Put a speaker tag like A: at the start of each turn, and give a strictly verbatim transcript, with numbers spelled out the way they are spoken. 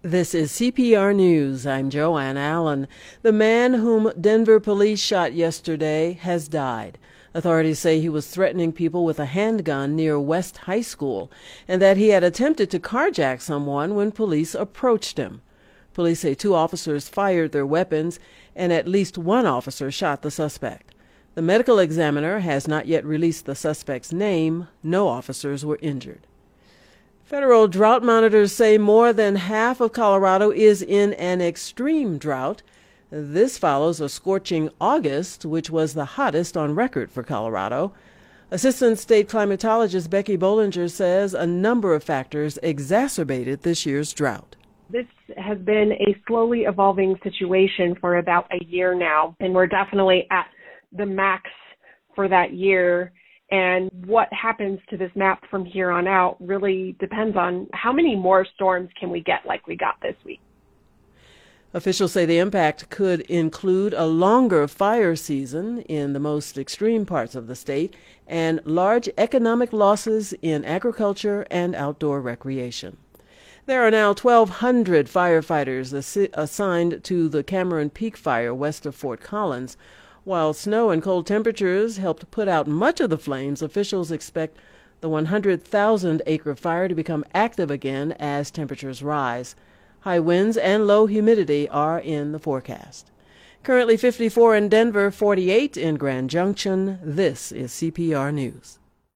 A: This is C P R News. I'm Joanne Allen. The man whom Denver police shot yesterday has died. Authorities say he was threatening people with a handgun near West High School and that he had attempted to carjack someone when police approached him. Police say two officers fired their weapons and at least one officer shot the suspect. The medical examiner has not yet released the suspect's name. No officers were injured. Federal drought monitors say more than half of Colorado is in an extreme drought. This follows a scorching August, which was the hottest on record for Colorado. Assistant State Climatologist Becky Bollinger says a number of factors exacerbated this year's drought.
B: This has been a slowly evolving situation for about a year now, and we're definitely at the max for that year. And what happens to this map from here on out really depends on how many more storms can we get like we got this week.
A: Officials say the impact could include a longer fire season in the most extreme parts of the state and large economic losses in agriculture and outdoor recreation. There are now twelve hundred firefighters assi- assigned to the Cameron Peak fire west of Fort Collins. While snow and cold temperatures helped put out much of the flames, officials expect the one hundred thousand acre fire to become active again as temperatures rise. High winds and low humidity are in the forecast. Currently fifty-four in Denver, forty-eight in Grand Junction. This is C P R News.